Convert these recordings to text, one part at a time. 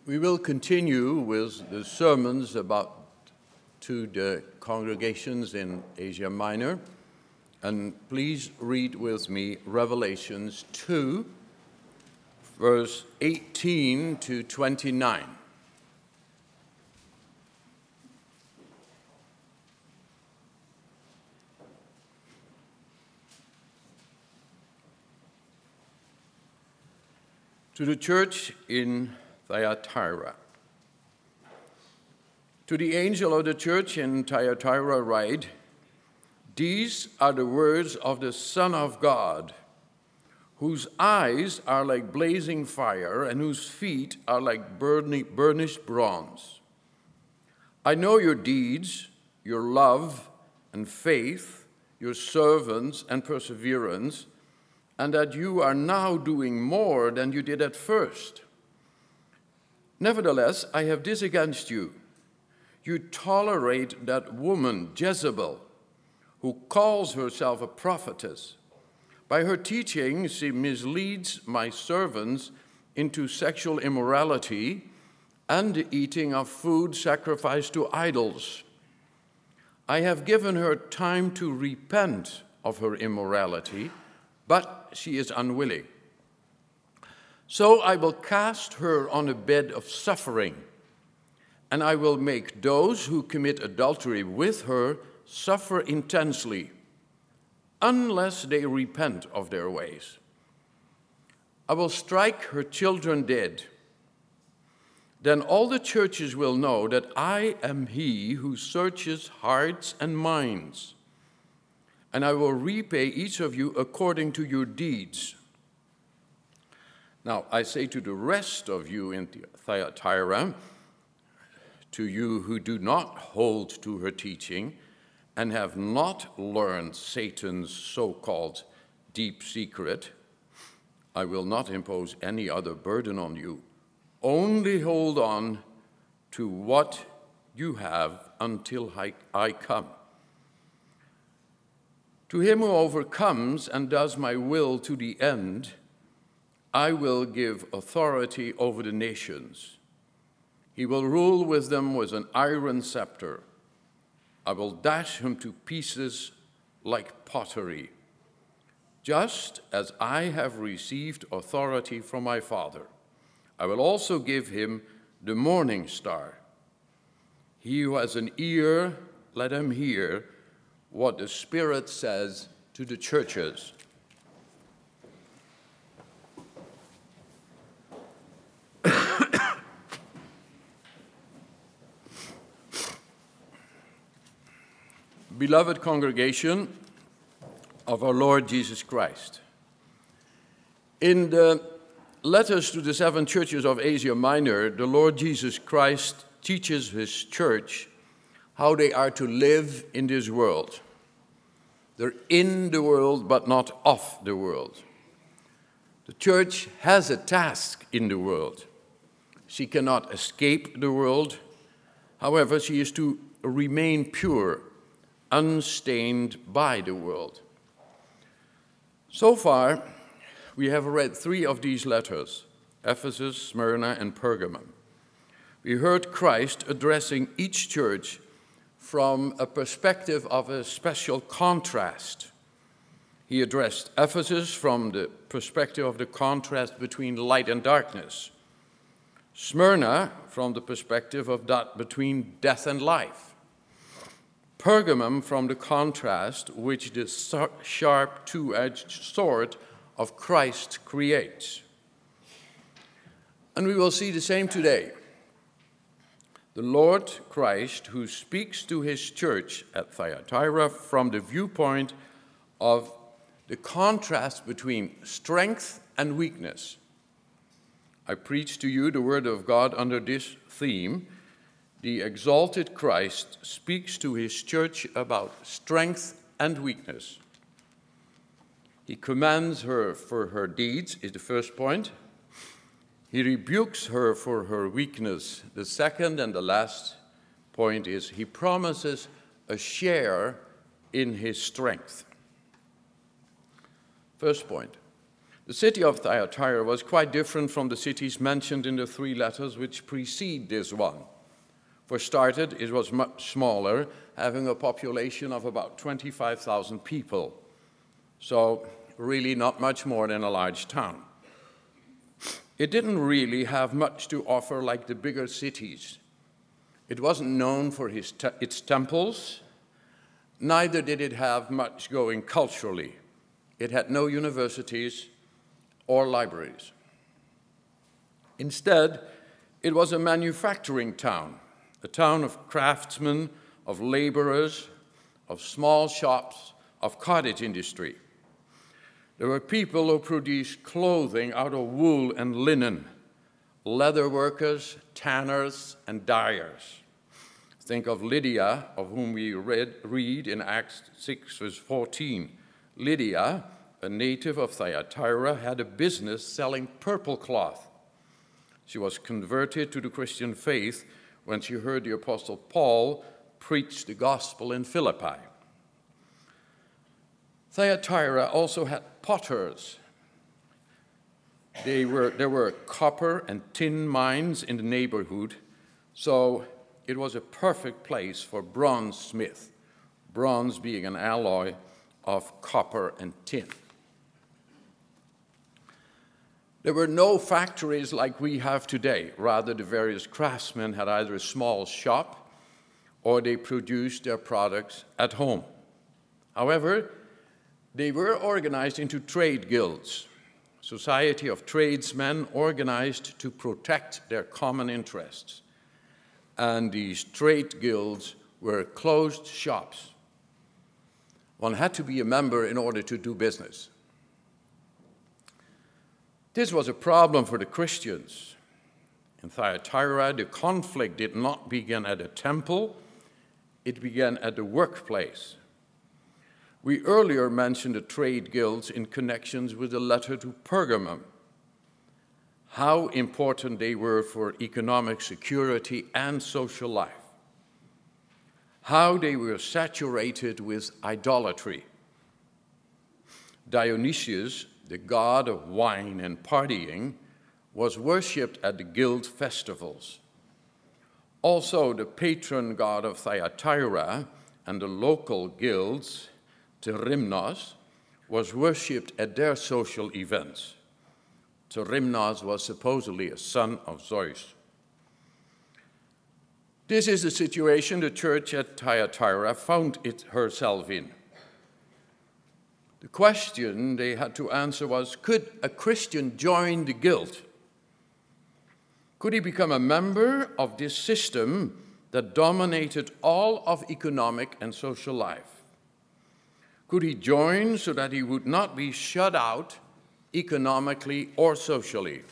We will continue with the sermons to the congregations in Asia Minor. And please read with me Revelations 2, verse 18 to 29. To the church in Thyatira. To the angel of the church in Thyatira write, "These are the words of the Son of God, whose eyes are like blazing fire and whose feet are like burnished bronze. I know your deeds, your love and faith, your servants and perseverance, and that you are now doing more than you did at first. Nevertheless, I have this against you. You tolerate that woman, Jezebel, who calls herself a prophetess. By her teaching, she misleads my servants into sexual immorality and the eating of food sacrificed to idols. I have given her time to repent of her immorality, but she is unwilling. So I will cast her on a bed of suffering, and I will make those who commit adultery with her suffer intensely, unless they repent of their ways. I will strike her children dead. Then all the churches will know that I am he who searches hearts and minds, and I will repay each of you according to your deeds. Now, I say to the rest of you in Thyatira, to you who do not hold to her teaching and have not learned Satan's so-called deep secret, I will not impose any other burden on you. Only hold on to what you have until I come. To him who overcomes and does my will to the end, I will give authority over the nations. He will rule with them with an iron scepter. I will dash him to pieces like pottery, just as I have received authority from my Father. I will also give him the morning star. He who has an ear, let him hear what the Spirit says to the churches." Beloved congregation of our Lord Jesus Christ, in the letters to the 7 churches of Asia Minor, the Lord Jesus Christ teaches his church how they are to live in this world. They're in the world, but not of the world. The church has a task in the world. She cannot escape the world. However, she is to remain pure, unstained by the world. So far, we have read 3 of these letters, Ephesus, Smyrna, and Pergamum. We heard Christ addressing each church from a perspective of a special contrast. He addressed Ephesus from the perspective of the contrast between light and darkness, Smyrna from the perspective of that between death and life, Pergamum from the contrast which the sharp two-edged sword of Christ creates. And we will see the same today. The Lord Christ, who speaks to his church at Thyatira from the viewpoint of the contrast between strength and weakness. I preach to you the word of God under this theme. The exalted Christ speaks to his church about strength and weakness. He commends her for her deeds, is the first point. He rebukes her for her weakness. The second and the last point is he promises a share in his strength. First point, The city of Thyatira was quite different from the cities mentioned in the three letters which precede this one. For starters, it was much smaller, having a population of about 25,000 people. So really not much more than a large town. It didn't really have much to offer like the bigger cities. It wasn't known for its temples, neither did it have much going culturally. It had no universities or libraries. Instead, it was a manufacturing town, a town of craftsmen, of laborers, of small shops, of cottage industry. There were people who produced clothing out of wool and linen, leather workers, tanners, and dyers. Think of Lydia, of whom we read in Acts 6, verse 14. Lydia, a native of Thyatira, had a business selling purple cloth. She was converted to the Christian faith when she heard the Apostle Paul preach the gospel in Philippi. Thyatira also had potters. There were copper and tin mines in the neighborhood, so it was a perfect place for bronze smith, bronze being an alloy of copper and tin. There were no factories like we have today. Rather, the various craftsmen had either a small shop or they produced their products at home. However, they were organized into trade guilds, society of tradesmen organized to protect their common interests. And these trade guilds were closed shops. One had to be a member in order to do business. This was a problem for the Christians. In Thyatira, the conflict did not begin at a temple, it began at the workplace. We earlier mentioned the trade guilds in connections with the letter to Pergamum, how important they were for economic security and social life, how they were saturated with idolatry. Dionysius, the god of wine and partying, was worshipped at the guild festivals. Also, the patron god of Thyatira and the local guilds, Terimnos, was worshipped at their social events. Terimnos was supposedly a son of Zeus. This is the situation the church at Thyatira found herself in. The question they had to answer was, could a Christian join the guild? Could he become a member of this system that dominated all of economic and social life? Could he join so that he would not be shut out economically or socially?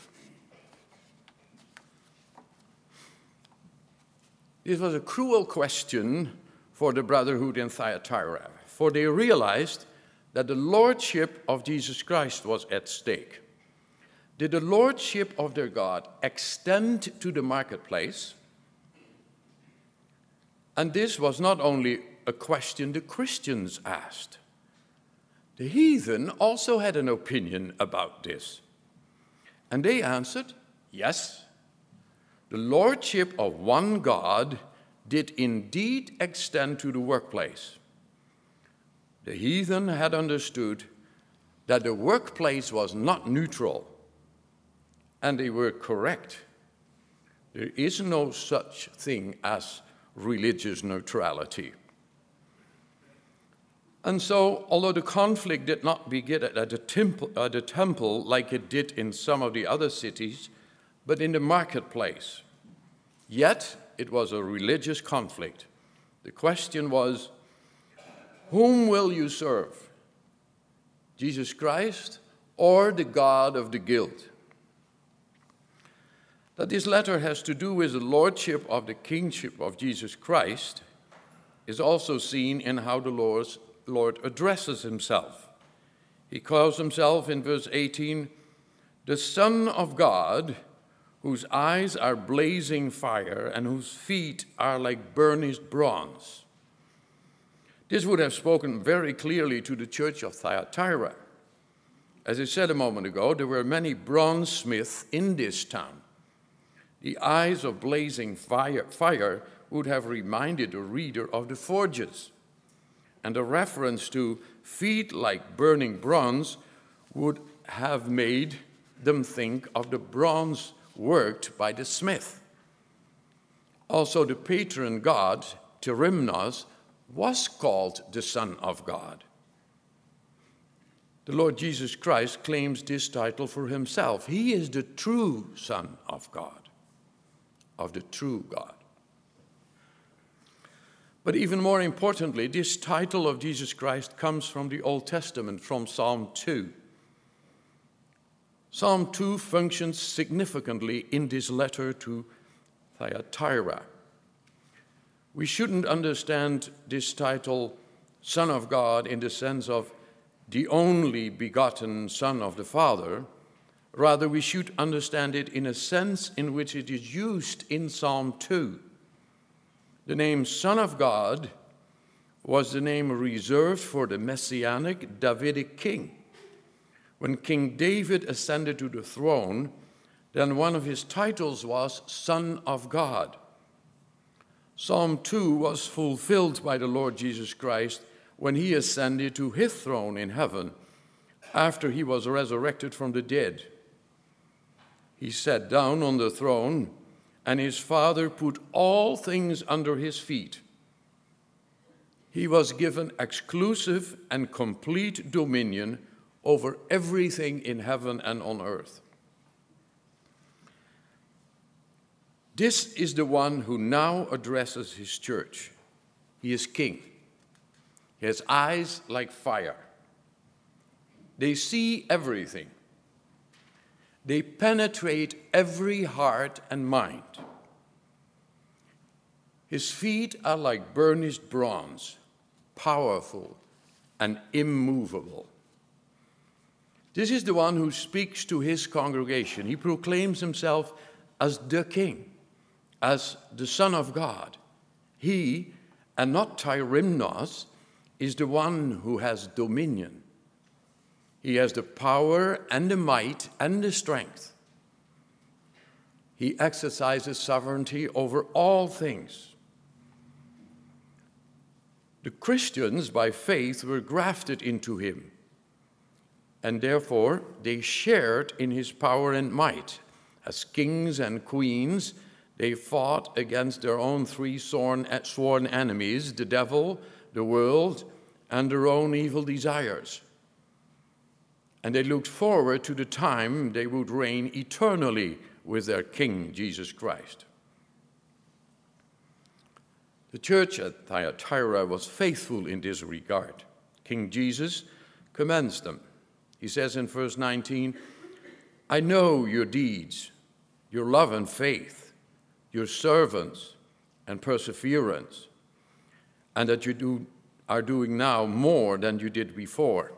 This was a cruel question for the brotherhood in Thyatira, for they realized that the lordship of Jesus Christ was at stake. Did the lordship of their God extend to the marketplace? And this was not only a question the Christians asked. The heathen also had an opinion about this. And they answered, yes, the lordship of one God did indeed extend to the workplace. The heathen had understood that the workplace was not neutral, and they were correct. There is no such thing as religious neutrality. And so, although the conflict did not begin at the temple like it did in some of the other cities, but in the marketplace, yet it was a religious conflict. The question was, whom will you serve? Jesus Christ or the God of the guild? That this letter has to do with the lordship of the kingship of Jesus Christ is also seen in how the Lord addresses himself. He calls himself in verse 18, the Son of God, whose eyes are blazing fire and whose feet are like burnished bronze. This would have spoken very clearly to the church of Thyatira. As I said a moment ago, there were many bronze smiths in this town. The eyes of blazing fire would have reminded the reader of the forges, and a reference to feet like burning bronze would have made them think of the bronze worked by the smith. Also, the patron god, Terimnos, was called the Son of God. The Lord Jesus Christ claims this title for himself. He is the true Son of God, of the true God. But even more importantly, this title of Jesus Christ comes from the Old Testament, from Psalm 2. Psalm 2 functions significantly in this letter to Thyatira. We shouldn't understand this title, Son of God, in the sense of the only begotten Son of the Father. Rather, we should understand it in a sense in which it is used in Psalm 2. The name Son of God was the name reserved for the messianic Davidic king. When King David ascended to the throne, then one of his titles was Son of God. Psalm 2 was fulfilled by the Lord Jesus Christ when he ascended to his throne in heaven after he was resurrected from the dead. He sat down on the throne, and his Father put all things under his feet. He was given exclusive and complete dominion over everything in heaven and on earth. This is the one who now addresses his church. He is king. He has eyes like fire. They see everything. They penetrate every heart and mind. His feet are like burnished bronze, powerful and immovable. This is the one who speaks to his congregation. He proclaims himself as the King, as the Son of God. He, and not Tyrimnos, is the one who has dominion. He has the power and the might and the strength. He exercises sovereignty over all things. The Christians, by faith, were grafted into him, and therefore they shared in his power and might. As kings and queens, they fought against their own three sworn enemies, the devil, the world, and their own evil desires. And they looked forward to the time they would reign eternally with their King, Jesus Christ. The church at Thyatira was faithful in this regard. King Jesus commends them. He says in verse 19, I know your deeds, your love and faith, your servants and perseverance, and that you are doing now more than you did before.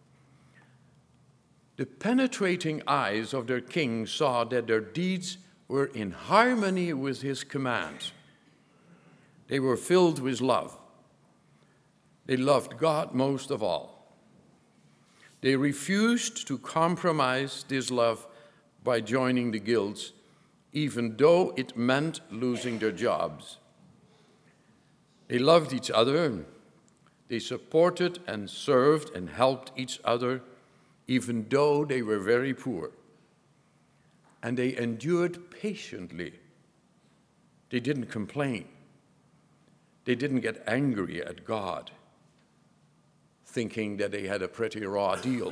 The penetrating eyes of their king saw that their deeds were in harmony with his commands. They were filled with love. They loved God most of all. They refused to compromise this love by joining the guilds, even though it meant losing their jobs. They loved each other. They supported and served and helped each other, even though they were very poor. And they endured patiently. They didn't complain. They didn't get angry at God, thinking that they had a pretty raw deal.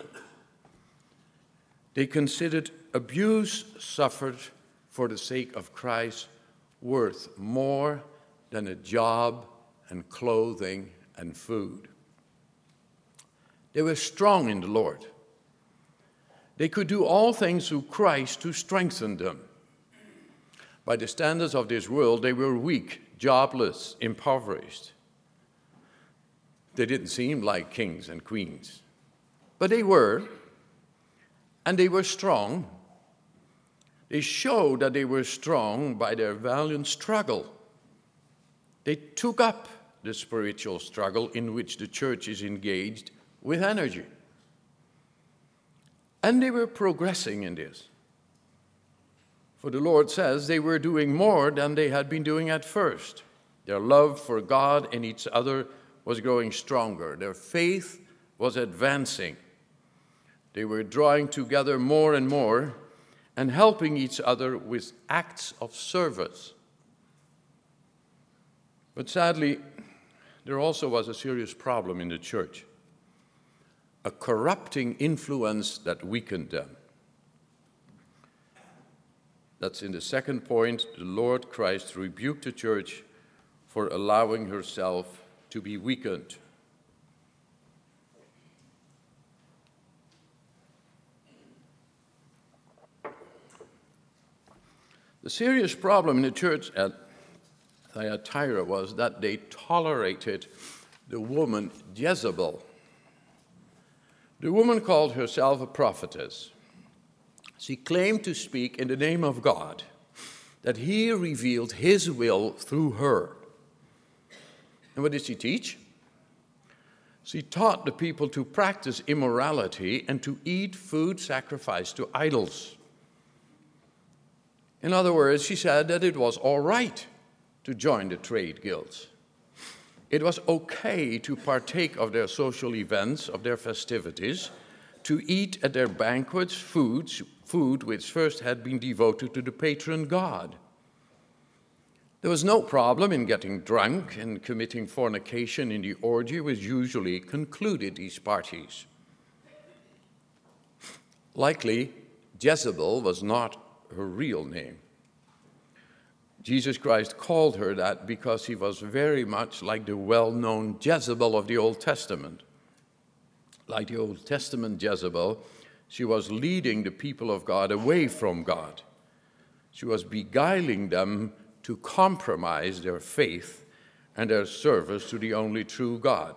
They considered abuse suffered for the sake of Christ worth more than a job and clothing and food. They were strong in the Lord. They could do all things through Christ who strengthened them. By the standards of this world, they were weak, jobless, impoverished. They didn't seem like kings and queens, but they were, and they were strong. They showed that they were strong by their valiant struggle. They took up the spiritual struggle in which the church is engaged with energy. And they were progressing in this. For the Lord says they were doing more than they had been doing at first. Their love for God and each other was growing stronger. Their faith was advancing. They were drawing together more and more and helping each other with acts of service. But sadly, there also was a serious problem in the church, a corrupting influence that weakened them. That's in the second point. The Lord Christ rebuked the church for allowing herself to be weakened. The serious problem in the church at Thyatira was that they tolerated the woman Jezebel. The woman called herself a prophetess. She claimed to speak in the name of God, that he revealed his will through her. And what did she teach? She taught the people to practice immorality and to eat food sacrificed to idols. In other words, she said that it was all right to join the trade guilds. It was okay to partake of their social events, of their festivities, to eat at their banquets food which first had been devoted to the patron god. There was no problem in getting drunk and committing fornication in the orgy which usually concluded these parties. Likely, Jezebel was not her real name. Jesus Christ called her that because she was very much like the well-known Jezebel of the Old Testament. Like the Old Testament Jezebel, she was leading the people of God away from God. She was beguiling them to compromise their faith and their service to the only true God.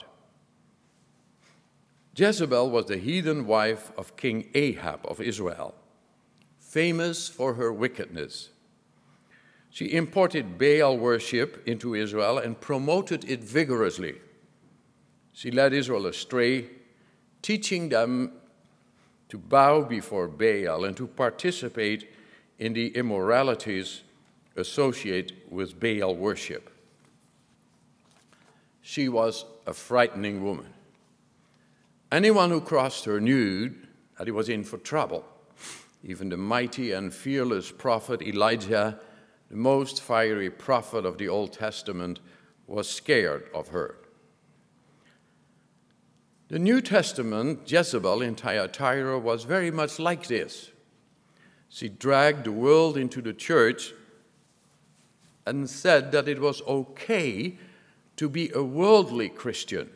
Jezebel was the heathen wife of King Ahab of Israel, famous for her wickedness. She imported Baal worship into Israel and promoted it vigorously. She led Israel astray, teaching them to bow before Baal and to participate in the immoralities associated with Baal worship. She was a frightening woman. Anyone who crossed her knew that he was in for trouble. Even the mighty and fearless prophet Elijah, the most fiery prophet of the Old Testament, was scared of her. The New Testament Jezebel in Thyatira was very much like this. She dragged the world into the church and said that it was okay to be a worldly Christian.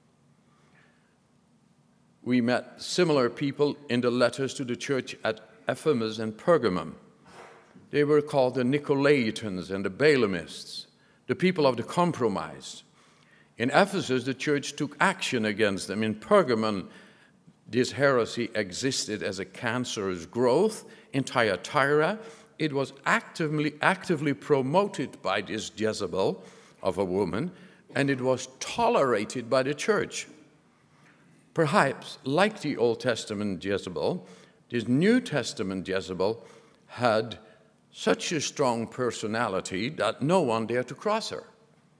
We met similar people in the letters to the church at Ephesus and Pergamum. They were called the Nicolaitans and the Balaamists, the people of the compromise. In Ephesus, the church took action against them. In Pergamum, this heresy existed as a cancerous growth. In Thyatira, it was actively promoted by this Jezebel of a woman, and it was tolerated by the church. Perhaps, like the Old Testament Jezebel, this New Testament Jezebel had such a strong personality that no one dared to cross her.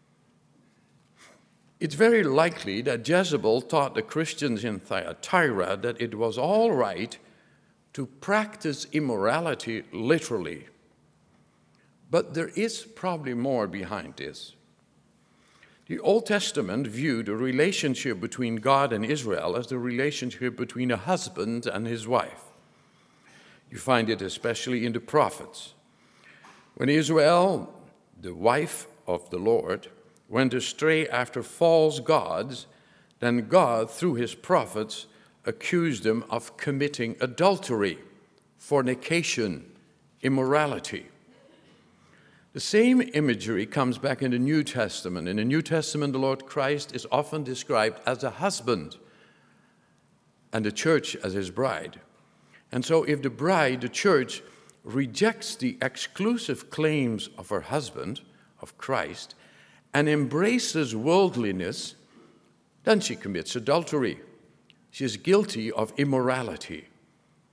It's very likely that Jezebel taught the Christians in Thyatira that it was all right to practice immorality literally. But there is probably more behind this. The Old Testament viewed the relationship between God and Israel as the relationship between a husband and his wife. You find it especially in the prophets. When Israel, the wife of the Lord, went astray after false gods, then God, through his prophets, accused them of committing adultery, fornication, immorality. The same imagery comes back in the New Testament. In the New Testament, the Lord Christ is often described as a husband and the church as his bride. And so if the bride, the church, rejects the exclusive claims of her husband, of Christ, and embraces worldliness, then she commits adultery. She is guilty of immorality.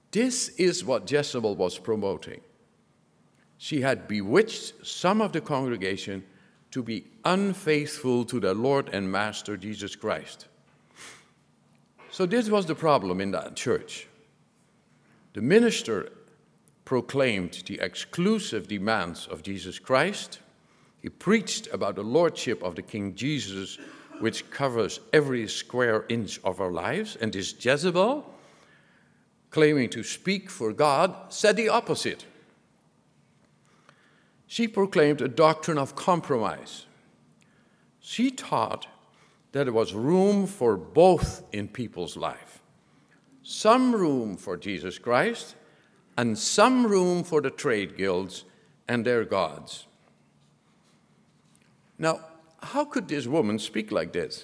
This is what Jezebel was promoting. She had bewitched some of the congregation to be unfaithful to their Lord and Master Jesus Christ. So this was the problem in that church. The minister proclaimed the exclusive demands of Jesus Christ. He preached about the lordship of the King Jesus, which covers every square inch of our lives. And this Jezebel, claiming to speak for God, said the opposite. She proclaimed a doctrine of compromise. She taught that there was room for both in people's life. Some room for Jesus Christ and some room for the trade guilds and their gods. Now, how could this woman speak like this?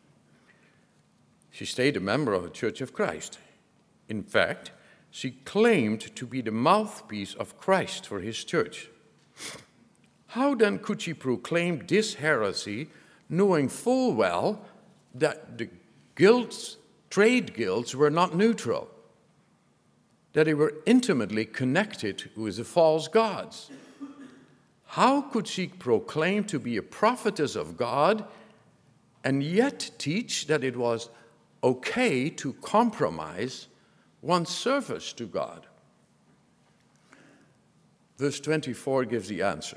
She stayed a member of the Church of Christ. In fact, she claimed to be the mouthpiece of Christ for his church. How then could she proclaim this heresy, knowing full well that the guilds, trade guilds, were not neutral, that they were intimately connected with the false gods? How could she proclaim to be a prophetess of God and yet teach that it was okay to compromise one's service to God? Verse 24 gives the answer.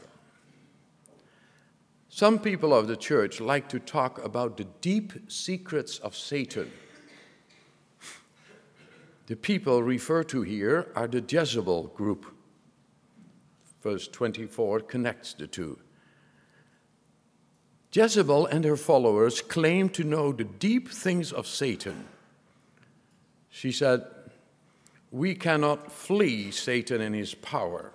Some people of the church like to talk about the deep secrets of Satan. The people referred to here are the Jezebel group. Verse 24 connects the two. Jezebel and her followers claim to know the deep things of Satan. She said, "We cannot flee Satan and his power.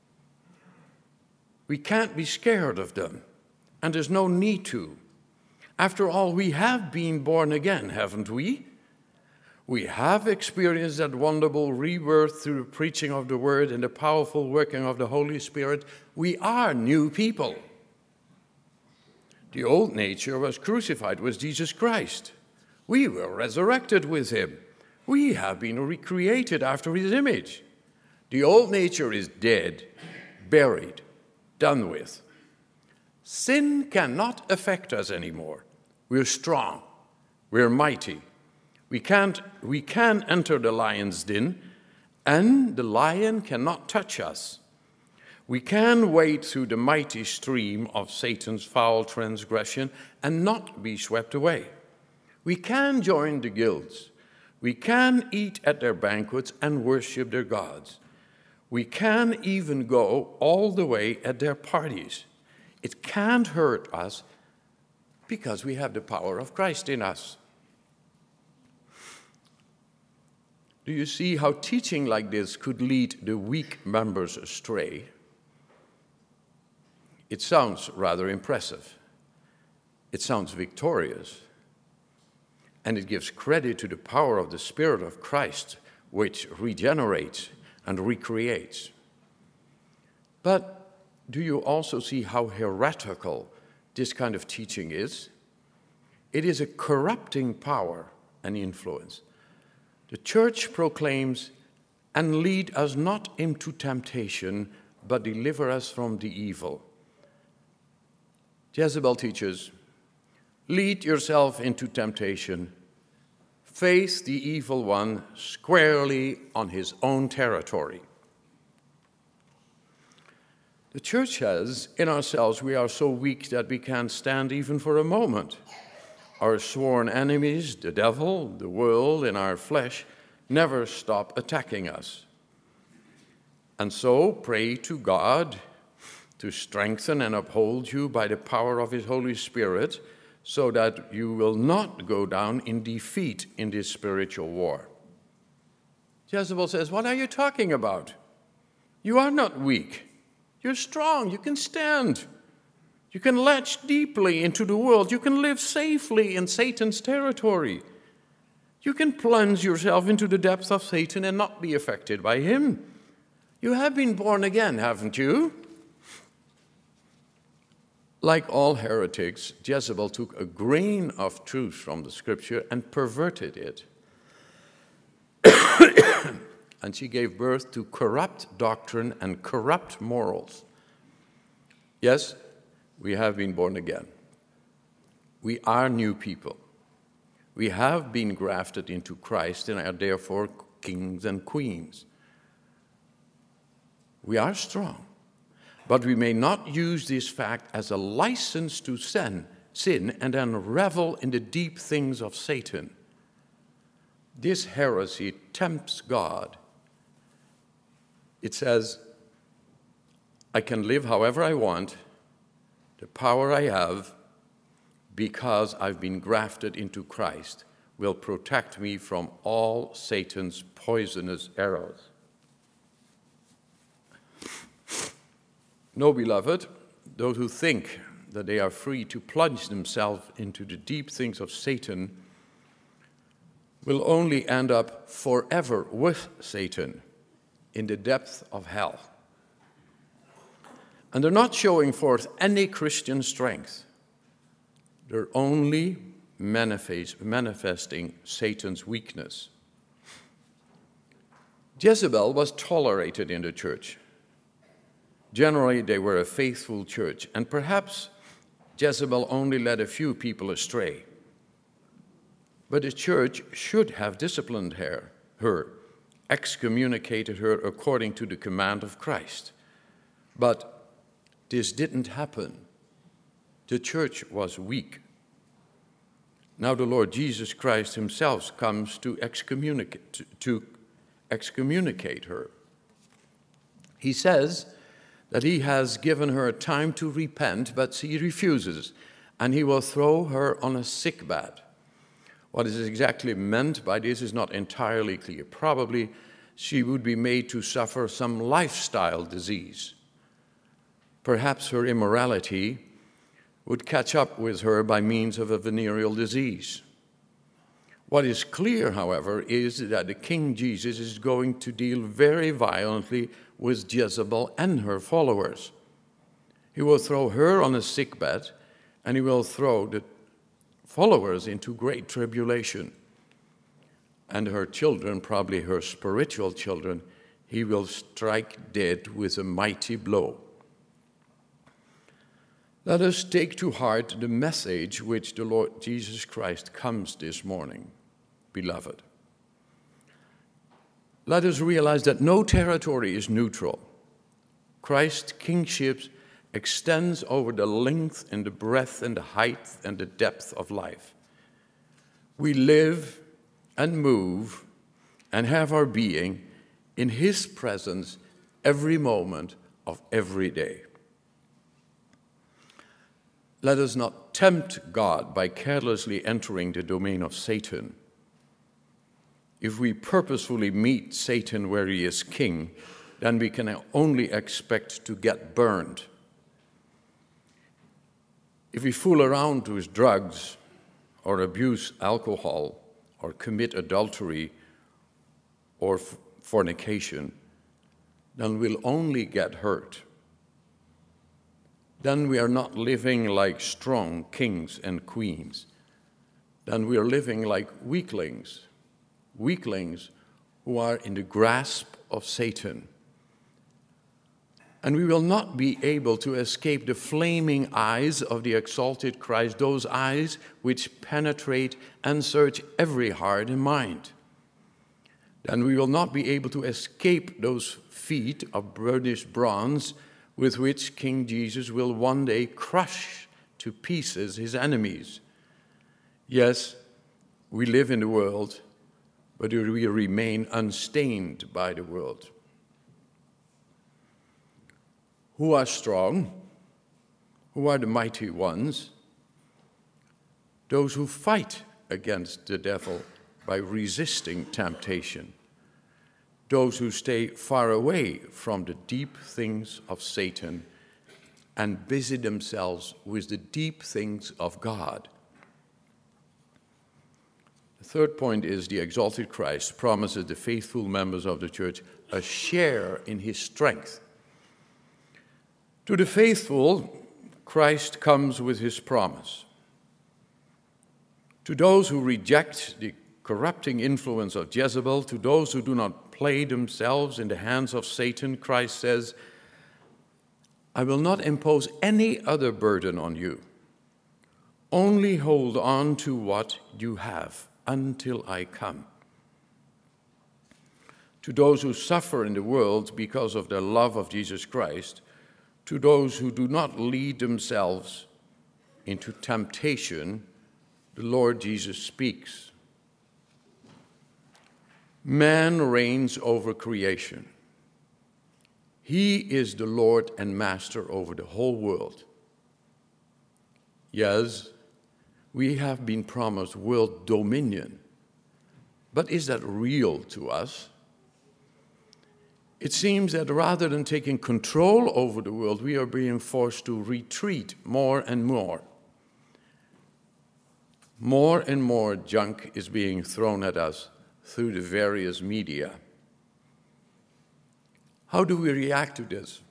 We can't be scared of them, and there's no need to. After all, we have been born again, haven't we? We have experienced that wonderful rebirth through the preaching of the word and the powerful working of the Holy Spirit. We are new people. The old nature was crucified with Jesus Christ. We were resurrected with him. We have been recreated after his image. The old nature is dead, buried, done with. Sin cannot affect us anymore. We're strong. We're mighty. We can enter the lion's den, and the lion cannot touch us. We can wade through the mighty stream of Satan's foul transgression and not be swept away. We can join the guilds. We can eat at their banquets and worship their gods. We can even go all the way at their parties. It can't hurt us because we have the power of Christ in us. Do you see how teaching like this could lead the weak members astray? It sounds rather impressive. It sounds victorious. And it gives credit to the power of the Spirit of Christ, which regenerates and recreates. But do you also see how heretical this kind of teaching is? It is a corrupting power and influence. The church proclaims, "And lead us not into temptation, but deliver us from the evil." Jezebel teaches, lead yourself into temptation, face the evil one squarely on his own territory. The church says, in ourselves we are so weak that we can't stand even for a moment. Our sworn enemies, the devil, the world, and our flesh, never stop attacking us. And so pray to God to strengthen and uphold you by the power of his Holy Spirit, so that you will not go down in defeat in this spiritual war. Jezebel says, what are you talking about? You are not weak. You're strong. You can stand. You can latch deeply into the world. You can live safely in Satan's territory. You can plunge yourself into the depths of Satan and not be affected by him. You have been born again, haven't you? Like all heretics, Jezebel took a grain of truth from the scripture and perverted it. and she gave birth to corrupt doctrine and corrupt morals. Yes, we have been born again. We are new people. We have been grafted into Christ and are therefore kings and queens. We are strong, but we may not use this fact as a license to sin and then revel in the deep things of Satan. This heresy tempts God. It says, I can live however I want, the power I have, because I've been grafted into Christ, will protect me from all Satan's poisonous arrows. No, beloved, those who think that they are free to plunge themselves into the deep things of Satan will only end up forever with Satan in the depth of hell. And they're not showing forth any Christian strength. They're only manifesting Satan's weakness. Jezebel was tolerated in the church. Generally, they were a faithful church, and perhaps Jezebel only led a few people astray. But the church should have disciplined her, excommunicated her according to the command of Christ. But this didn't happen. The church was weak. Now the Lord Jesus Christ himself comes to excommunicate her. He says that he has given her time to repent, but she refuses, and he will throw her on a sickbed. What is exactly meant by this is not entirely clear. Probably she would be made to suffer some lifestyle disease. Perhaps her immorality would catch up with her by means of a venereal disease. What is clear, however, is that the King Jesus is going to deal very violently with Jezebel and her followers. He will throw her on a sickbed, and he will throw the followers into great tribulation. And her children, probably her spiritual children, he will strike dead with a mighty blow. Let us take to heart the message which the Lord Jesus Christ comes this morning, beloved. Let us realize that no territory is neutral. Christ's kingship extends over the length and the breadth and the height and the depth of life. We live and move and have our being in his presence every moment of every day. Let us not tempt God by carelessly entering the domain of Satan. If we purposefully meet Satan where he is king, then we can only expect to get burned. If we fool around with drugs or abuse alcohol or commit adultery or fornication, then we'll only get hurt. Then we are not living like strong kings and queens. Then we are living like weaklings who are in the grasp of Satan. And we will not be able to escape the flaming eyes of the exalted Christ, those eyes which penetrate and search every heart and mind. Then we will not be able to escape those feet of burnished bronze with which King Jesus will one day crush to pieces his enemies. Yes, we live in the world, but we remain unstained by the world. Who are strong? Who are the mighty ones? Those who fight against the devil by resisting temptation. Those who stay far away from the deep things of Satan and busy themselves with the deep things of God. The third point is the exalted Christ promises the faithful members of the church a share in his strength. To the faithful, Christ comes with his promise. To those who reject the corrupting influence of Jezebel, to those who do not play themselves in the hands of Satan, Christ says, I will not impose any other burden on you. Only hold on to what you have until I come. To those who suffer in the world because of their love of Jesus Christ, to those who do not lead themselves into temptation, the Lord Jesus speaks. Man reigns over creation. He is the Lord and Master over the whole world. Yes, we have been promised world dominion, but is that real to us? It seems that rather than taking control over the world, we are being forced to retreat more and more. More and more junk is being thrown at us through the various media. How do we react to this?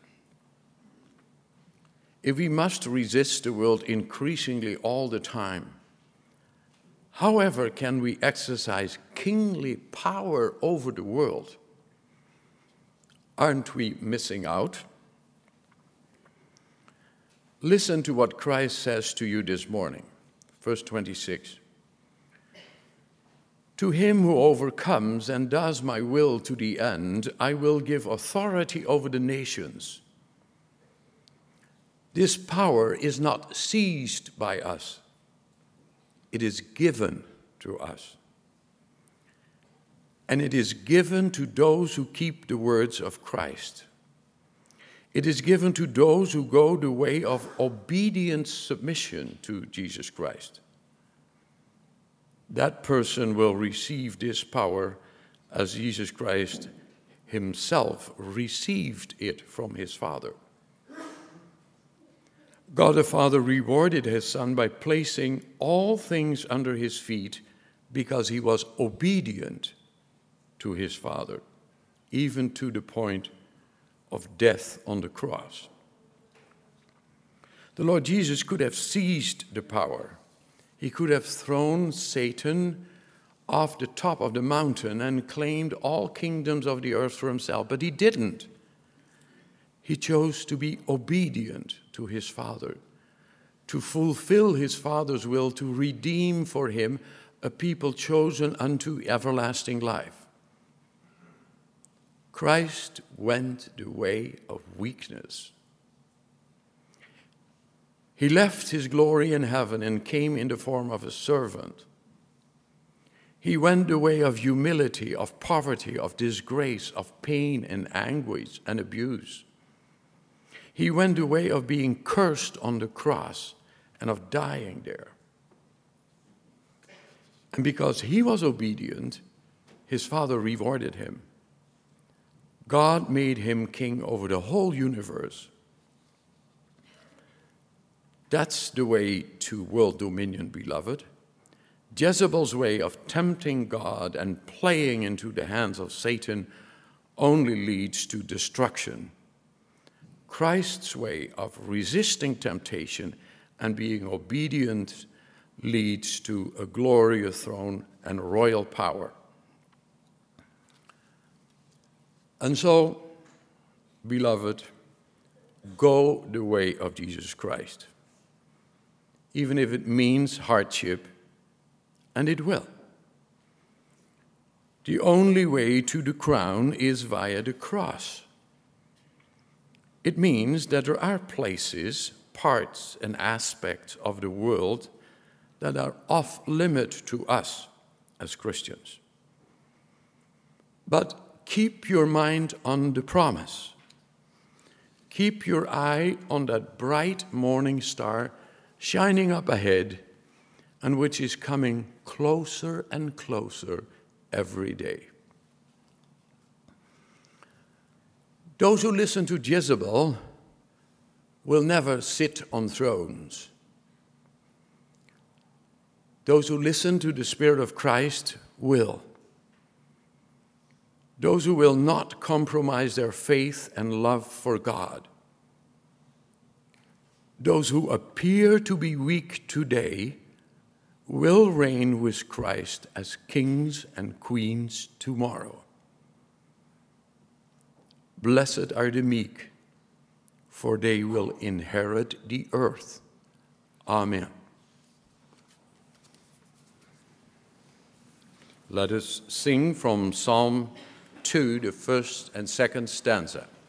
If we must resist the world increasingly all the time, however can we exercise kingly power over the world? Aren't we missing out? Listen to what Christ says to you this morning. Verse 26. To him who overcomes and does my will to the end, I will give authority over the nations. This power is not seized by us. It is given to us. And it is given to those who keep the words of Christ. It is given to those who go the way of obedient submission to Jesus Christ. That person will receive this power as Jesus Christ himself received it from his Father. God the Father rewarded his Son by placing all things under his feet because he was obedient to his Father, even to the point of death on the cross. The Lord Jesus could have seized the power. He could have thrown Satan off the top of the mountain and claimed all kingdoms of the earth for himself, but he didn't. He chose to be obedient to his Father, to fulfill his Father's will, to redeem for him a people chosen unto everlasting life. Christ went the way of weakness. He left his glory in heaven and came in the form of a servant. He went the way of humility, of poverty, of disgrace, of pain and anguish and abuse. He went the way of being cursed on the cross and of dying there. And because he was obedient, his Father rewarded him. God made him king over the whole universe. That's the way to world dominion, beloved. Jezebel's way of tempting God and playing into the hands of Satan only leads to destruction. Christ's way of resisting temptation and being obedient leads to a glorious throne and royal power. And so, beloved, go the way of Jesus Christ, even if it means hardship, and it will. The only way to the crown is via the cross. It means that there are places, parts, and aspects of the world that are off limit to us as Christians. But keep your mind on the promise. Keep your eye on that bright morning star shining up ahead and which is coming closer and closer every day. Those who listen to Jezebel will never sit on thrones. Those who listen to the Spirit of Christ will. Those who will not compromise their faith and love for God. Those who appear to be weak today will reign with Christ as kings and queens tomorrow. Blessed are the meek, for they will inherit the earth. Amen. Let us sing from Psalm 2, the first and second stanza.